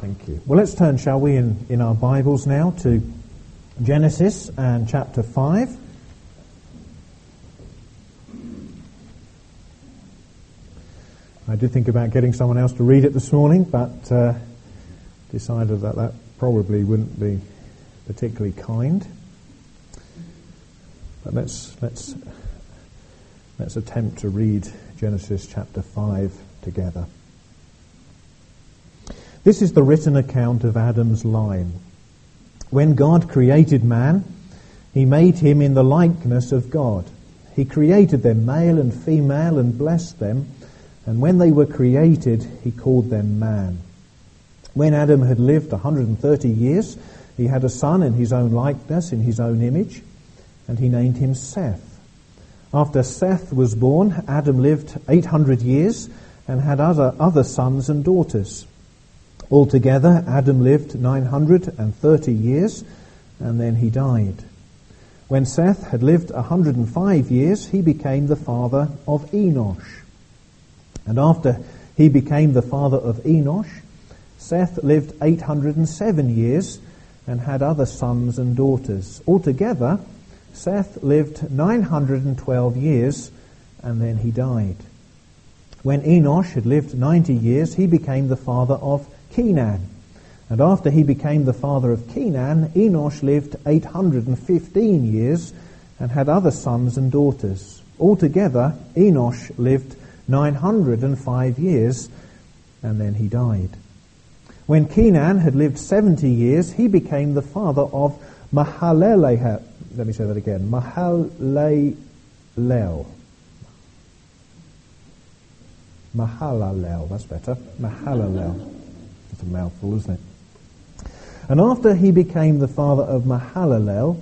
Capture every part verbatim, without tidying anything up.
Thank you. Well, let's turn, shall we, in, in our Bibles now to Genesis and chapter five. I did think about getting someone else to read it this morning, but uh, decided that that probably wouldn't be particularly kind. But let's let's let's attempt to read Genesis chapter five together. This is the written account of Adam's line. When God created man, he made him in the likeness of God. He created them male and female and blessed them, and when they were created, he called them man. When Adam had lived one hundred thirty years, he had a son in his own likeness, in his own image, and he named him Seth. After Seth was born, Adam lived eight hundred years and had other, other sons and daughters. Altogether, Adam lived nine hundred thirty years, and then he died. When Seth had lived one hundred five years, he became the father of Enosh. And after he became the father of Enosh, Seth lived eight hundred seven years and had other sons and daughters. Altogether, Seth lived nine hundred twelve years, and then he died. When Enosh had lived ninety years, he became the father of Kenan. And after he became the father of Kenan, Enosh lived eight hundred fifteen years and had other sons and daughters. Altogether, Enosh lived nine hundred five years, and then he died. When Kenan had lived seventy years, he became the father of Mahalalel. Let me say that again. Mahalalel. Mahalalel, that's better. Mahalalel. It's a mouthful, isn't it? And after he became the father of Mahalalel,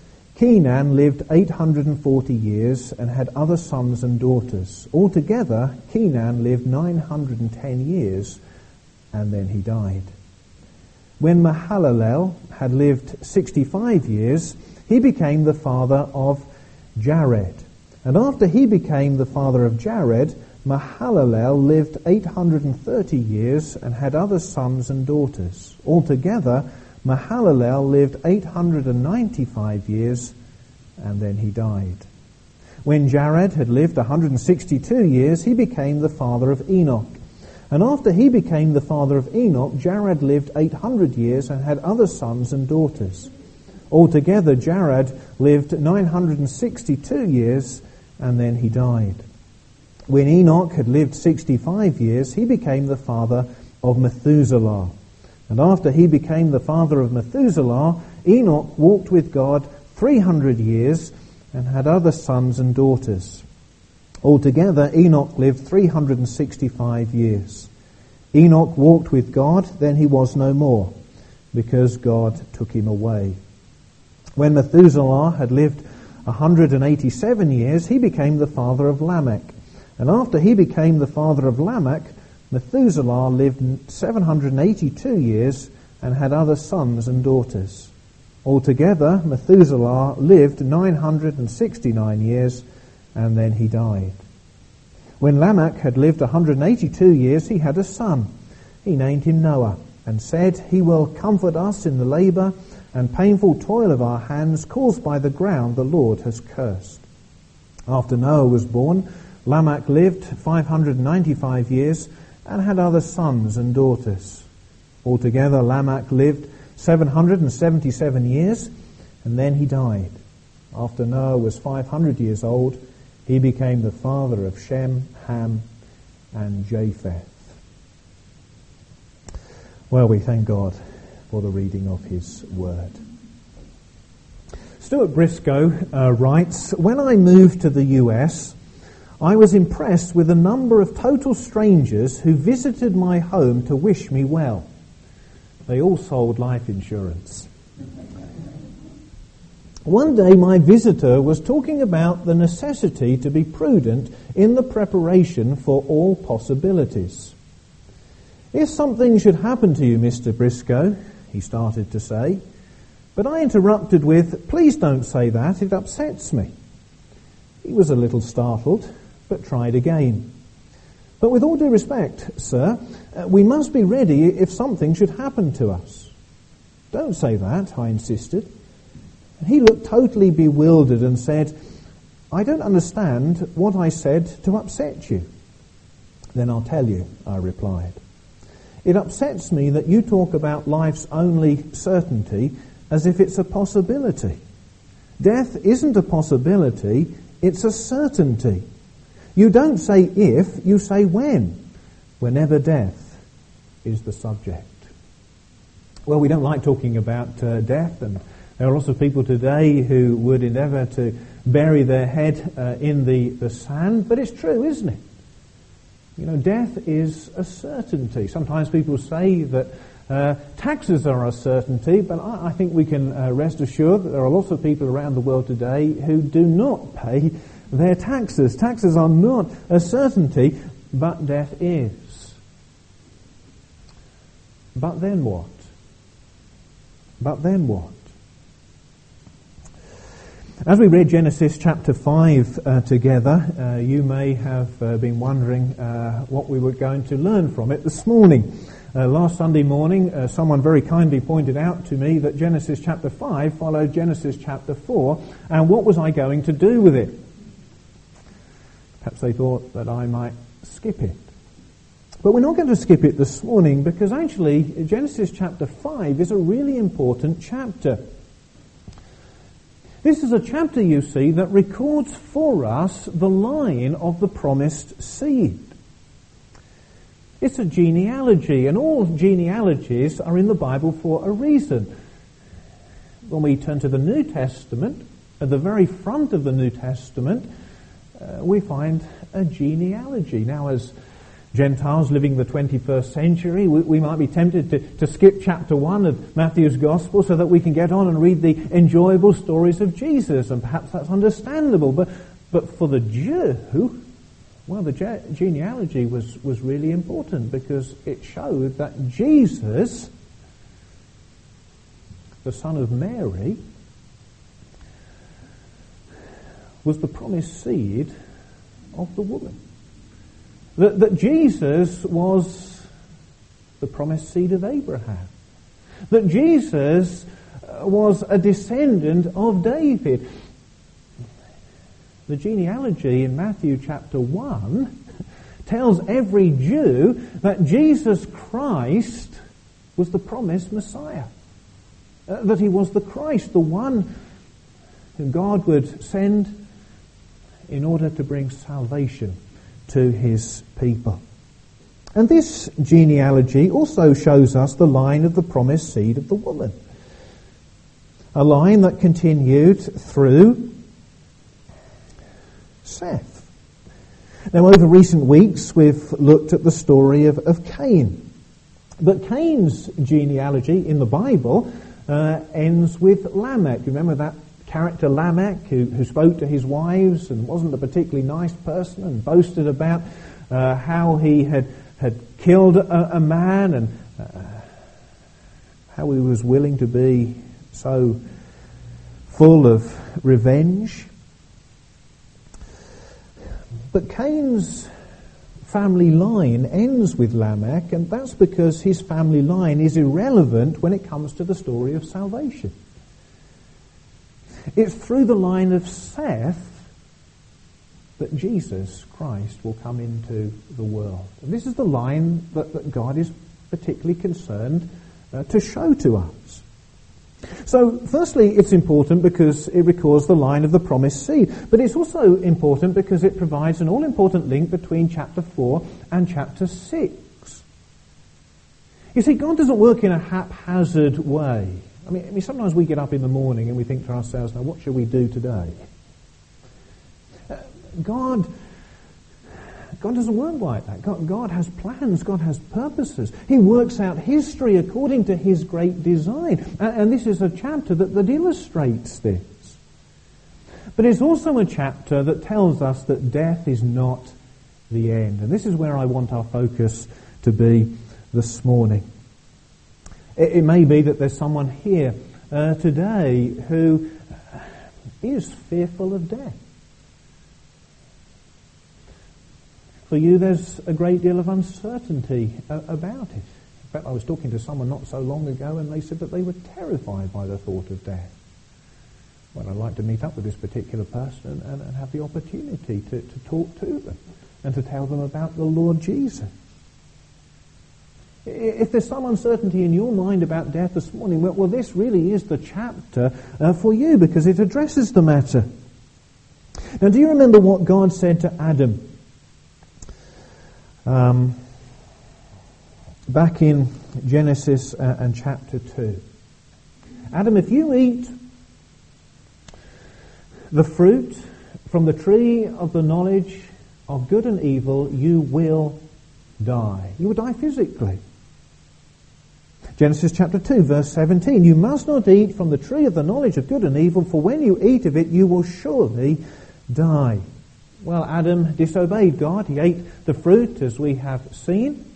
Kenan lived eight hundred forty years and had other sons and daughters. Altogether, Kenan lived nine hundred ten years, and then he died. When Mahalalel had lived sixty-five years, he became the father of Jared. And after he became the father of Jared, Mahalalel lived eight hundred thirty years and had other sons and daughters. Altogether, Mahalalel lived eight hundred ninety-five years, and then he died. When Jared had lived one hundred sixty-two years, he became the father of Enoch. And after he became the father of Enoch, Jared lived eight hundred years and had other sons and daughters. Altogether, Jared lived nine hundred sixty-two years, and then he died. When Enoch had lived sixty-five years, he became the father of Methuselah. And after he became the father of Methuselah, Enoch walked with God three hundred years and had other sons and daughters. Altogether, Enoch lived three hundred sixty-five years. Enoch walked with God, then he was no more, because God took him away. When Methuselah had lived one hundred eighty-seven years, he became the father of Lamech. And after he became the father of Lamech, Methuselah lived seven hundred eighty-two years and had other sons and daughters. Altogether, Methuselah lived nine hundred sixty-nine years, and then he died. When Lamech had lived one hundred eighty-two years, he had a son. He named him Noah, and said, "He will comfort us in the labour and painful toil of our hands caused by the ground the Lord has cursed." After Noah was born, Lamech lived five hundred ninety-five years and had other sons and daughters. Altogether, Lamech lived seven hundred seventy-seven years, and then he died. After Noah was five hundred years old, he became the father of Shem, Ham, and Japheth. Well, we thank God for the reading of his word. Stuart Briscoe uh, writes, "When I moved to the U S, I was impressed with a number of total strangers who visited my home to wish me well. They all sold life insurance. One day my visitor was talking about the necessity to be prudent in the preparation for all possibilities. 'If something should happen to you, Mister Briscoe,' he started to say, but I interrupted with, 'Please don't say that, it upsets me.' He was a little startled, but tried again. But with all due respect, sir, uh, we must be ready if something should happen to us. Don't say that, I insisted. He looked totally bewildered and said, I don't understand what I said to upset you. Then I'll tell you, I replied. It upsets me that you talk about life's only certainty as if it's a possibility. Death isn't a possibility, it's a certainty. You don't say if, you say when, whenever death is the subject. Well, we don't like talking about uh, death, and there are lots of people today who would endeavour to bury their head uh, in the, the sand, but it's true, isn't it? You know, death is a certainty. Sometimes people say that uh, taxes are a certainty, but I, I think we can uh, rest assured that there are lots of people around the world today who do not pay their taxes. Taxes are not a certainty, but death is. But then what? But then what? As we read Genesis chapter five uh, together, uh, you may have uh, been wondering uh, what we were going to learn from it this morning. Uh, last Sunday morning, uh, someone very kindly pointed out to me that Genesis chapter five followed Genesis chapter four, and what was I going to do with it? Perhaps they thought that I might skip it. But we're not going to skip it this morning, because actually Genesis chapter five is a really important chapter. This is a chapter, you see, that records for us the line of the promised seed. It's a genealogy, and all genealogies are in the Bible for a reason. When we turn to the New Testament, at the very front of the New Testament, uh, we find a genealogy. Now, as Gentiles living in the twenty-first century, we, we might be tempted to, to skip chapter one of Matthew's Gospel so that we can get on and read the enjoyable stories of Jesus, and perhaps that's understandable. But but for the Jew, well, the ge- genealogy was, was really important, because it showed that Jesus, the son of Mary, was the promised seed of the woman. That, that Jesus was the promised seed of Abraham. That Jesus was a descendant of David. The genealogy in Matthew chapter one tells every Jew that Jesus Christ was the promised Messiah. Uh, that he was the Christ, the one whom God would send in order to bring salvation to his people. And this genealogy also shows us the line of the promised seed of the woman. A line that continued through Seth. Now, over recent weeks, we've looked at the story of, of Cain. But Cain's genealogy in the Bible uh, ends with Lamech. Remember that character Lamech, who, who spoke to his wives and wasn't a particularly nice person, and boasted about uh, how he had, had killed a, a man, and uh, how he was willing to be so full of revenge. But Cain's family line ends with Lamech, and that's because his family line is irrelevant when it comes to the story of salvation. It's through the line of Seth that Jesus Christ will come into the world. And this is the line that, that God is particularly concerned uh, to show to us. So, firstly, it's important because it records the line of the promised seed. But it's also important because it provides an all-important link between chapter four and chapter six. You see, God doesn't work in a haphazard way. I mean, I mean, sometimes we get up in the morning and we think to ourselves, now what shall we do today? Uh, God, God doesn't work like that. God, God has plans. God has purposes. He works out history according to his great design. And, and this is a chapter that, that illustrates this. But it's also a chapter that tells us that death is not the end. And this is where I want our focus to be this morning. It may be that there's someone here uh, today who is fearful of death. For you, there's a great deal of uncertainty uh, about it. In fact, I was talking to someone not so long ago, and they said that they were terrified by the thought of death. Well, I'd like to meet up with this particular person and, and have the opportunity to, to talk to them and to tell them about the Lord Jesus. If there's some uncertainty in your mind about death this morning, well, well this really is the chapter uh, for you, because it addresses the matter. Now, do you remember what God said to Adam? Um, back in Genesis uh, and chapter two. Adam, if you eat the fruit from the tree of the knowledge of good and evil, you will die. You will die physically. Genesis chapter two, verse seventeen. You must not eat from the tree of the knowledge of good and evil, for when you eat of it, you will surely die. Well, Adam disobeyed God. He ate the fruit, as we have seen.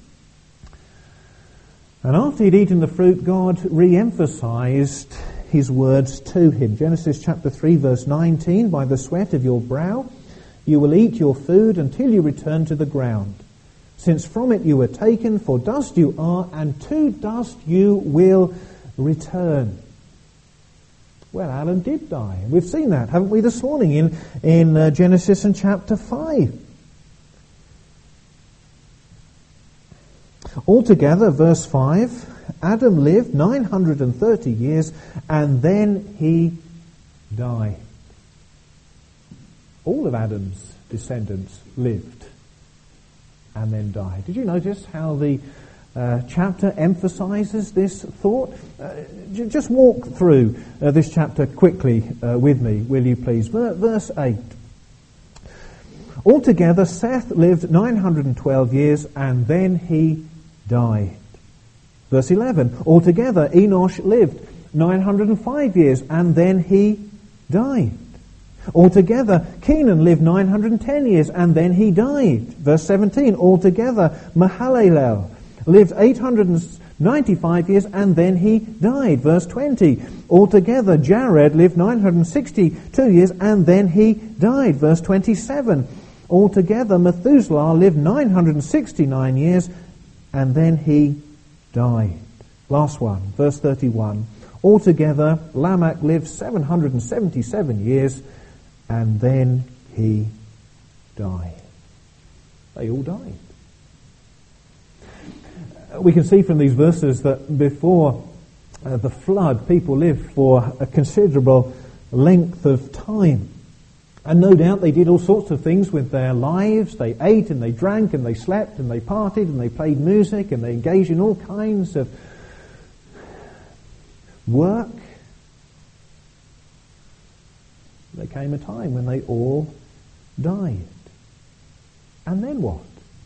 And after he'd eaten the fruit, God re-emphasized his words to him. Genesis chapter three, verse nineteen, by the sweat of your brow you will eat your food until you return to the ground. Since from it you were taken, for dust you are, and to dust you will return. Well, Adam did die. We've seen that, haven't we, this morning in, in uh, Genesis and chapter five. Altogether, verse five, Adam lived nine hundred thirty years, and then he died. All of Adam's descendants lived and then died. Did you notice how the uh, chapter emphasizes this thought? Uh, j- just walk through uh, this chapter quickly uh, with me, will you please? Ver- verse eight. Altogether, Seth lived nine hundred twelve years, and then he died. Verse eleven. Altogether, Enosh lived nine hundred five years, and then he died. Altogether, Kenan lived nine hundred ten years, and then he died. Verse seventeen. Altogether, Mahalalel lived eight hundred ninety-five years, and then he died. Verse twenty. Altogether, Jared lived nine hundred sixty-two years, and then he died. Verse twenty-seven. Altogether, Methuselah lived nine hundred sixty-nine years, and then he died. Last one, verse thirty-one. Altogether, Lamech lived seven hundred seventy-seven years, and then he died. They all died. We can see from these verses that before uh, the flood, people lived for a considerable length of time. And no doubt they did all sorts of things with their lives. They ate and they drank and they slept and they partied and they played music and they engaged in all kinds of work. There came a time when they all died. And then what?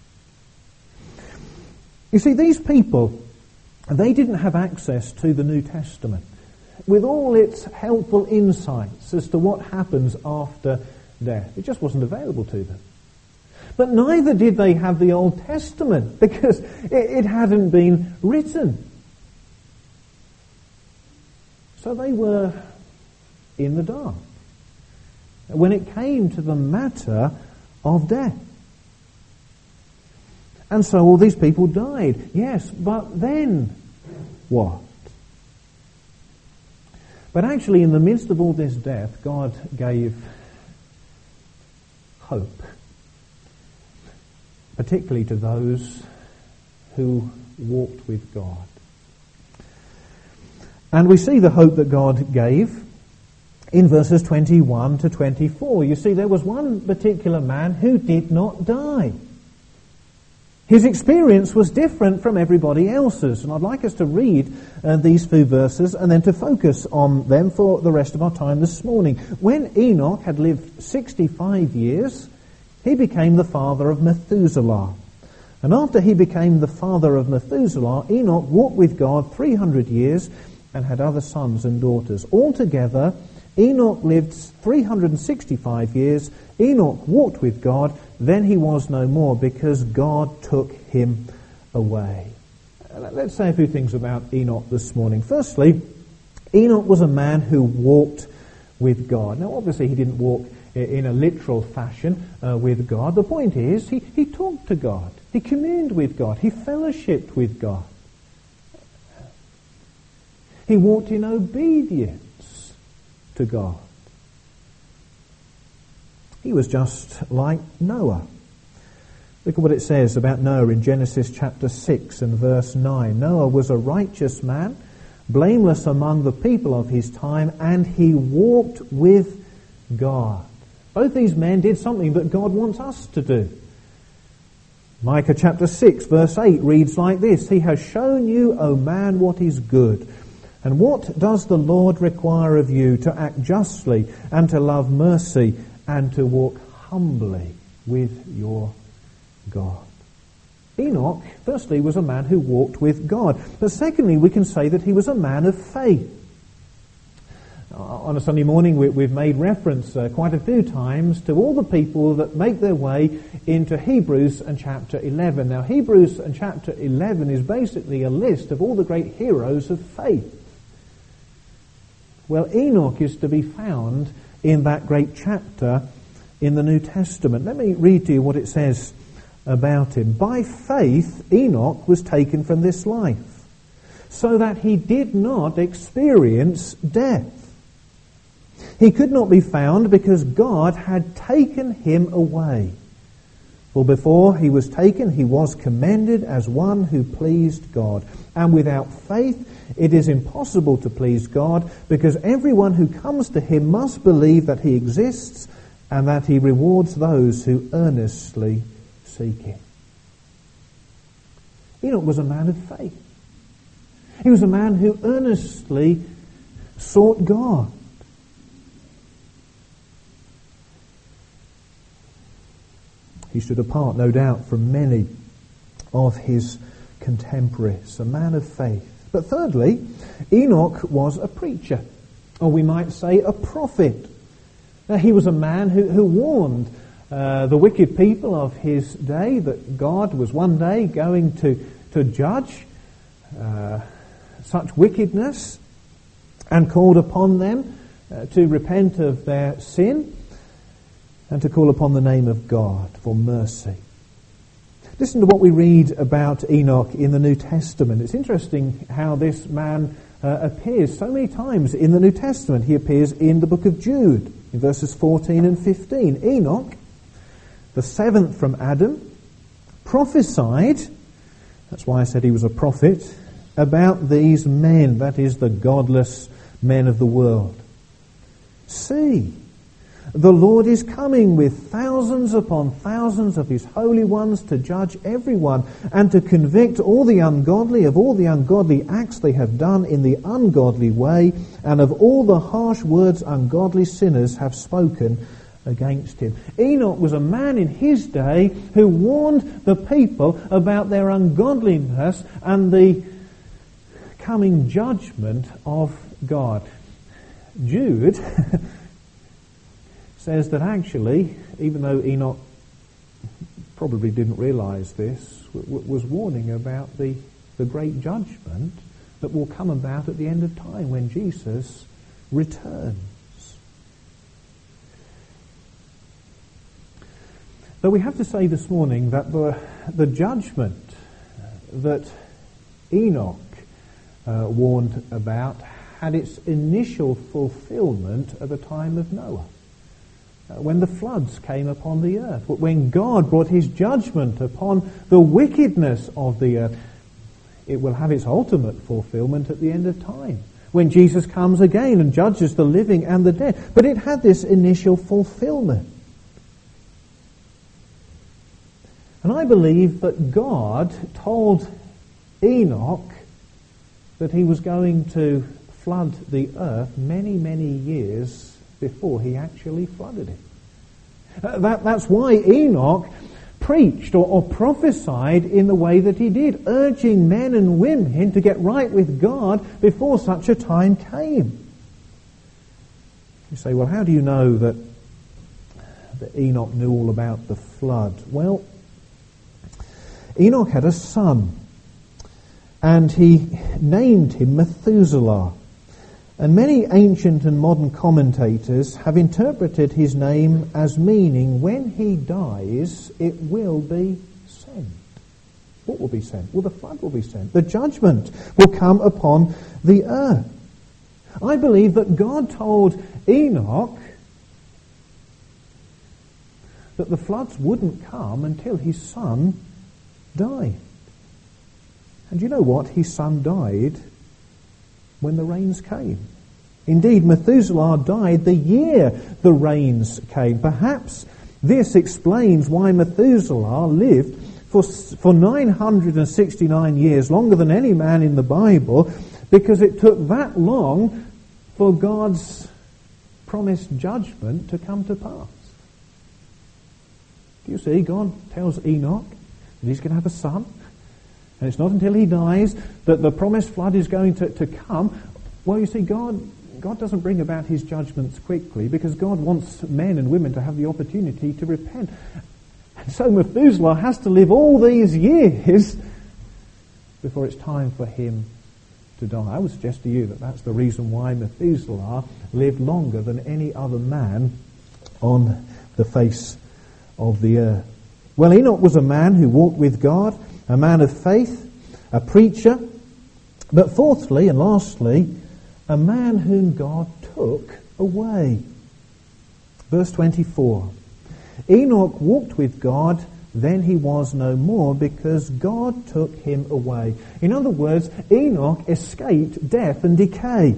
You see, these people, they didn't have access to the New Testament with all its helpful insights as to what happens after death. It just wasn't available to them. But neither did they have the Old Testament, because it, it hadn't been written. So they were in the dark when it came to the matter of death. And so all these people died. Yes, but then what? But actually, in the midst of all this death, God gave hope, particularly to those who walked with God. And we see the hope that God gave in verses twenty-one to twenty-four. You see, there was one particular man who did not die. His experience was different from everybody else's, and I'd like us to read uh, these few verses and then to focus on them for the rest of our time this morning. When Enoch had lived sixty-five years, he became the father of Methuselah. And after he became the father of Methuselah, Enoch walked with God three hundred years and had other sons and daughters. Altogether, Enoch lived three hundred sixty-five years. Enoch walked with God, then he was no more, because God took him away. Let's say a few things about Enoch this morning. Firstly, Enoch was a man who walked with God. Now, obviously, he didn't walk in a literal fashion uh, with God. The point is, he, he talked to God. He communed with God. He fellowshiped with God. He walked in obedience to God. He was just like Noah. Look at what it says about Noah in Genesis chapter six and verse nine. Noah was a righteous man, blameless among the people of his time, and he walked with God. Both these men did something that God wants us to do. Micah chapter six verse eight reads like this: He has shown you, O man, what is good. And what does the Lord require of you? To act justly and to love mercy and to walk humbly with your God. Enoch, firstly, was a man who walked with God. But secondly, we can say that he was a man of faith. On a Sunday morning, we, we've made reference uh, quite a few times to all the people that make their way into Hebrews and chapter eleven. Now, Hebrews and chapter eleven is basically a list of all the great heroes of faith. Well, Enoch is to be found in that great chapter in the New Testament. Let me read to you what it says about him. By faith, Enoch was taken from this life, so that he did not experience death. He could not be found because God had taken him away. For before he was taken, he was commended as one who pleased God. And without faith, it is impossible to please God, because everyone who comes to him must believe that he exists and that he rewards those who earnestly seek him. Enoch was a man of faith. He was a man who earnestly sought God. He stood apart, no doubt, from many of his contemporaries, a man of faith. But thirdly, Enoch was a preacher, or we might say a prophet. Now, he was a man who, who warned uh, the wicked people of his day that God was one day going to, to judge uh, such wickedness, and called upon them uh, to repent of their sin and to call upon the name of God for mercy. Listen to what we read about Enoch in the New Testament. It's interesting how this man uh, appears so many times in the New Testament. He appears in the book of Jude, in verses fourteen and fifteen. Enoch, the seventh from Adam, prophesied, that's why I said he was a prophet, about these men, that is, the godless men of the world. See, the Lord is coming with thousands upon thousands of his holy ones to judge everyone and to convict all the ungodly of all the ungodly acts they have done in the ungodly way, and of all the harsh words ungodly sinners have spoken against him. Enoch was a man in his day who warned the people about their ungodliness and the coming judgment of God. Jude says that actually, even though Enoch probably didn't realize this, w- w- was warning about the, the great judgment that will come about at the end of time when Jesus returns. But we have to say this morning that the, the judgment that Enoch uh, warned about had its initial fulfillment at the time of Noah, when the floods came upon the earth, when God brought his judgment upon the wickedness of the earth. It will have its ultimate fulfillment at the end of time, when Jesus comes again and judges the living and the dead. But it had this initial fulfillment. And I believe that God told Enoch that he was going to flood the earth many, many years before he actually flooded it. Uh, that, that's why Enoch preached or, or prophesied in the way that he did, urging men and women to get right with God before such a time came. You say, well, how do you know that, that Enoch knew all about the flood? Well, Enoch had a son, and he named him Methuselah. And many ancient and modern commentators have interpreted his name as meaning when he dies, it will be sent. What will be sent? Well, the flood will be sent. The judgment will come upon the earth. I believe that God told Enoch that the floods wouldn't come until his son died. And you know what? His son died when the rains came. Indeed, Methuselah died the year the rains came. Perhaps this explains why Methuselah lived for, for nine hundred sixty-nine years, longer than any man in the Bible, because it took that long for God's promised judgment to come to pass. Do you see? God tells Enoch that he's going to have a son, and it's not until he dies that the promised flood is going to, to come. Well, you see, God God doesn't bring about his judgments quickly because God wants men and women to have the opportunity to repent. And so Methuselah has to live all these years before it's time for him to die. I would suggest to you that that's the reason why Methuselah lived longer than any other man on the face of the earth. Well, Enoch was a man who walked with God, a man of faith, a preacher, but fourthly and lastly, a man whom God took away. Verse twenty-four. Enoch walked with God, then he was no more, because God took him away. In other words, Enoch escaped death and decay.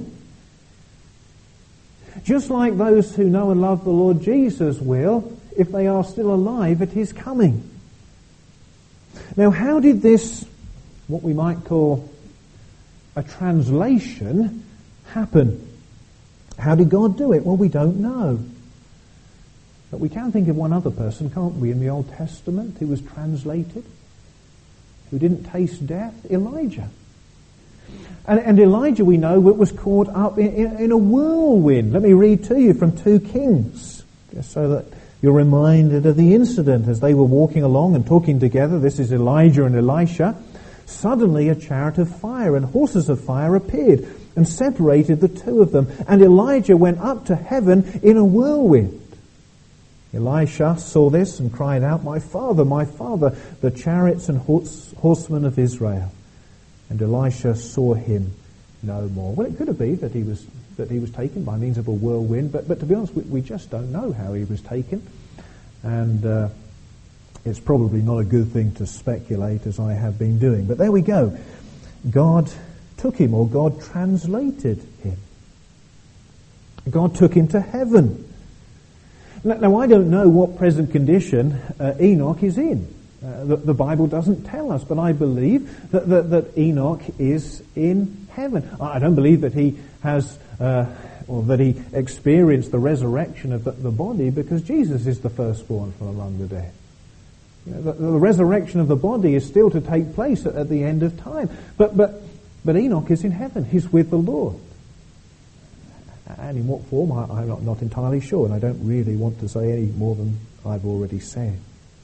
Just like those who know and love the Lord Jesus will, if they are still alive at his coming. Now, how did this, what we might call a translation, happen? How did God do it? Well, we don't know. But we can think of one other person, can't we, in the Old Testament who was translated, who didn't taste death? Elijah. And, and Elijah, we know, was caught up in, in, in a whirlwind. Let me read to you from two Kings, just so that you're reminded of the incident as they were walking along and talking together. This is Elijah and Elisha. Suddenly a chariot of fire and horses of fire appeared and separated the two of them. And Elijah went up to heaven in a whirlwind. Elisha saw this and cried out, "My father, my father, the chariots and horse, horsemen of Israel." And Elisha saw him no more. Well, it could have been that he was that he was taken by means of a whirlwind, but, but to be honest, we, we just don't know how he was taken. And uh, it's probably not a good thing to speculate, as I have been doing. But there we go. God took him, or God translated him. God took him to heaven. Now, now I don't know what present condition uh, Enoch is in. Uh, the, the Bible doesn't tell us, but I believe that, that, that Enoch is in heaven. I don't believe that he has, uh, or that he experienced the resurrection of the, the body, because Jesus is the firstborn from among the dead. You know, the, the resurrection of the body is still to take place at, at the end of time. But, but, but Enoch is in heaven. He's with the Lord. And in what form, I, I'm not, not entirely sure, and I don't really want to say any more than I've already said.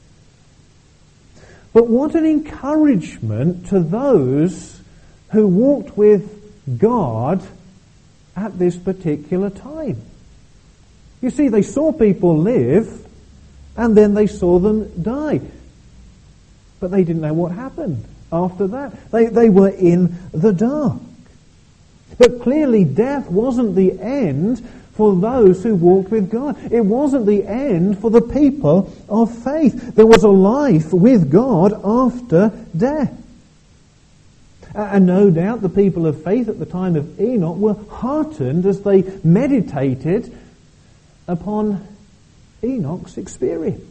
But what an encouragement to those who walked with God at this particular time. You see, they saw people live, and then they saw them die. But they didn't know what happened after that. They, they were in the dark. But clearly death wasn't the end for those who walked with God. It wasn't the end for the people of faith. There was a life with God after death. And no doubt the people of faith at the time of Enoch were heartened as they meditated upon Enoch's experience.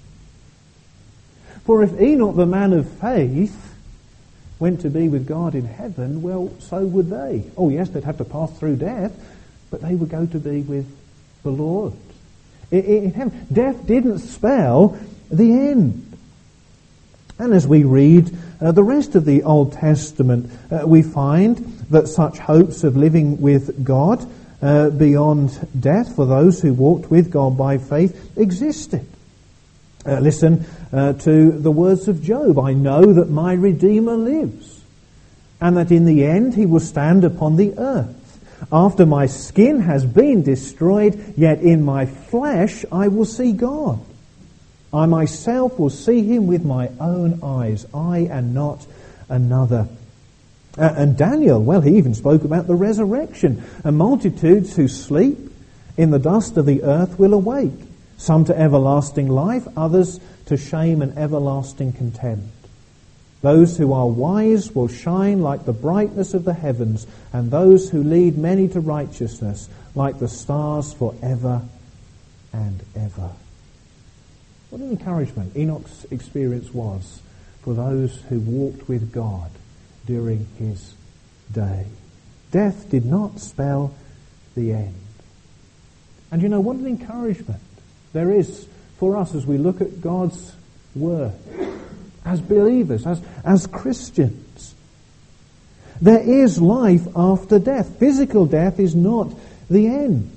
For if Enoch, the man of faith, went to be with God in heaven, well, so would they. Oh yes, they'd have to pass through death, but they would go to be with the Lord in heaven. Death didn't spell the end. And as we read uh, the rest of the Old Testament, uh, we find that such hopes of living with God uh, beyond death for those who walked with God by faith existed. Uh, listen uh, to the words of Job. "I know that my Redeemer lives, and that in the end he will stand upon the earth. After my skin has been destroyed, yet in my flesh I will see God. I myself will see him with my own eyes, I and not another. Uh, and Daniel, well, he even spoke about the resurrection. And multitudes who sleep in the dust of the earth will awake, some to everlasting life, others to shame and everlasting contempt. Those who are wise will shine like the brightness of the heavens, and those who lead many to righteousness like the stars forever and ever. What an encouragement Enoch's experience was for those who walked with God during his day. Death did not spell the end. And you know, what an encouragement there is for us as we look at God's Word. As believers, as, as Christians. There is life after death. Physical death is not the end.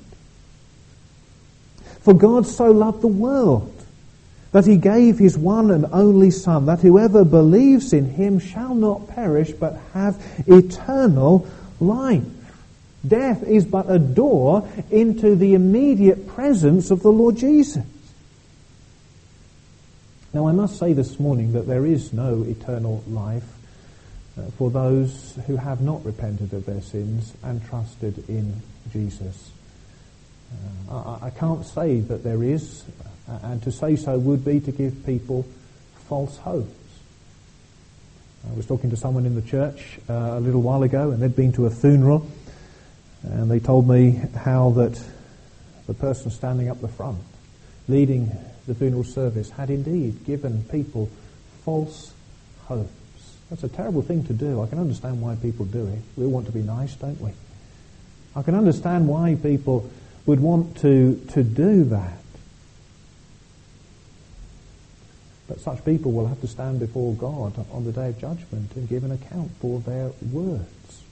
For God so loved the world that he gave his one and only Son, that whoever believes in him shall not perish but have eternal life. Death is but a door into the immediate presence of the Lord Jesus. Now, I must say this morning that there is no eternal life uh, for those who have not repented of their sins and trusted in Jesus. Uh, I, I can't say that there is, uh, and to say so would be to give people false hopes. I was talking to someone in the church uh, a little while ago, and they'd been to a funeral, and they told me how that the person standing up the front, leading the funeral service, had indeed given people false hopes. That's a terrible thing to do. I can understand why people do it. We all want to be nice, don't we? I can understand why people would want to, to do that. But such people will have to stand before God on the day of judgment and give an account for their words.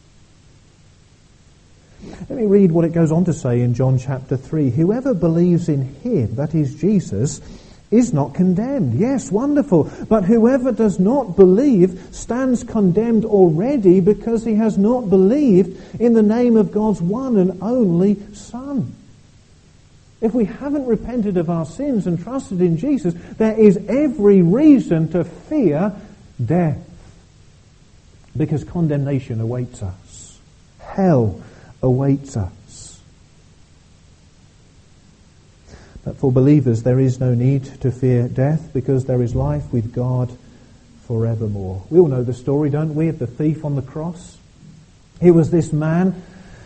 Let me read what it goes on to say in John chapter three. Whoever believes in him, that is Jesus, is not condemned. Yes, wonderful. But whoever does not believe stands condemned already because he has not believed in the name of God's one and only Son. If we haven't repented of our sins and trusted in Jesus, there is every reason to fear death, because condemnation awaits us. Hell awaits us. But for believers, there is no need to fear death, because there is life with God forevermore. We all know the story, don't we, of the thief on the cross? He was this man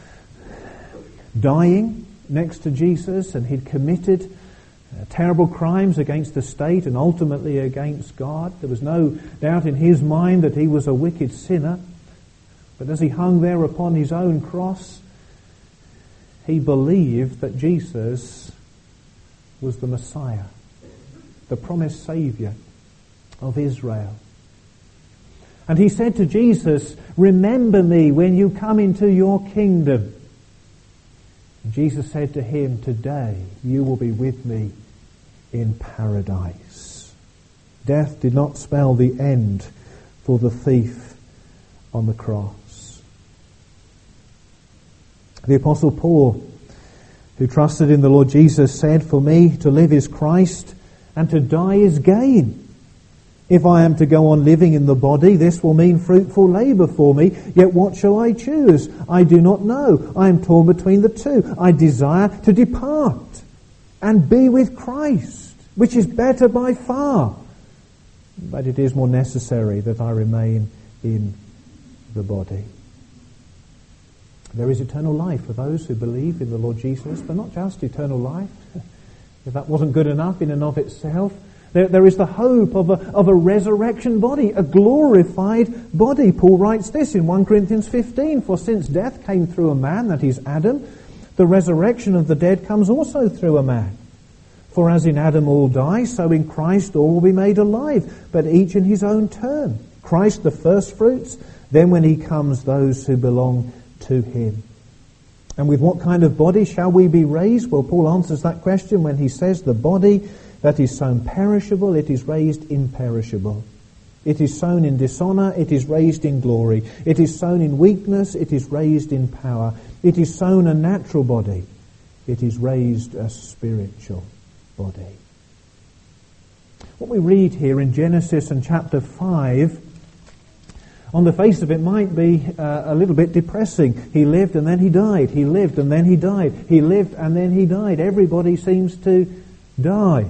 dying next to Jesus, and he'd committed uh, terrible crimes against the state and ultimately against God. There was no doubt in his mind that he was a wicked sinner. But as he hung there upon his own cross, he believed that Jesus was the Messiah, the promised Saviour of Israel. And he said to Jesus, "Remember me when you come into your kingdom." And Jesus said to him, "Today you will be with me in paradise." Death did not spell the end for the thief on the cross. The Apostle Paul, who trusted in the Lord Jesus, said, "For me to live is Christ, and to die is gain. If I am to go on living in the body, this will mean fruitful labour for me. Yet what shall I choose? I do not know. I am torn between the two. I desire to depart and be with Christ, which is better by far. But it is more necessary that I remain in the body." There is eternal life for those who believe in the Lord Jesus, but not just eternal life. If that wasn't good enough in and of itself, There, there is the hope of a, of a resurrection body, a glorified body. Paul writes this in First Corinthians fifteen, "For since death came through a man, that is Adam, the resurrection of the dead comes also through a man. For as in Adam all die, so in Christ all will be made alive, but each in his own turn. Christ the first fruits, then when he comes, those who belong to him." And with what kind of body shall we be raised? Well, Paul answers that question when he says the body that is sown perishable, it is raised imperishable. It is sown in dishonour, it is raised in glory. It is sown in weakness, it is raised in power. It is sown a natural body, it is raised a spiritual body. What we read here in Genesis and chapter five, on the face of it, might be uh, a little bit depressing. He lived and then he died. He lived and then he died. He lived and then he died. Everybody seems to die.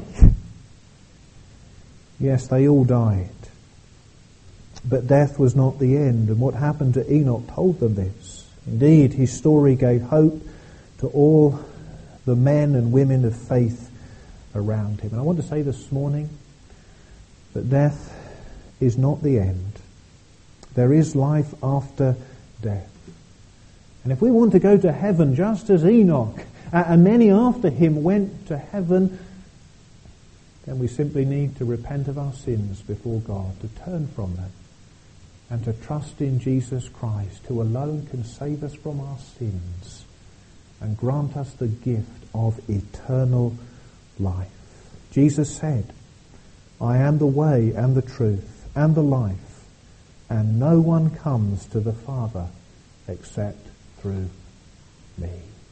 Yes, they all died. But death was not the end. And what happened to Enoch told them this. Indeed, his story gave hope to all the men and women of faith around him. And I want to say this morning that death is not the end. There is life after death. And if we want to go to heaven just as Enoch and many after him went to heaven, then we simply need to repent of our sins before God, to turn from them, and to trust in Jesus Christ, who alone can save us from our sins and grant us the gift of eternal life. Jesus said, I am the way and the truth and the life, and no one comes to the Father except through me.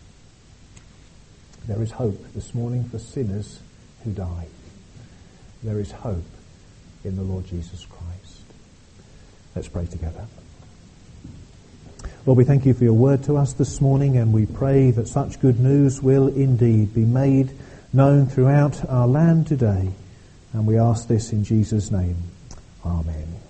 There is hope this morning for sinners who die. There is hope in the Lord Jesus Christ. Let's pray together. Lord, we thank you for your word to us this morning, and we pray that such good news will indeed be made known throughout our land today. And we ask this in Jesus' name. Amen.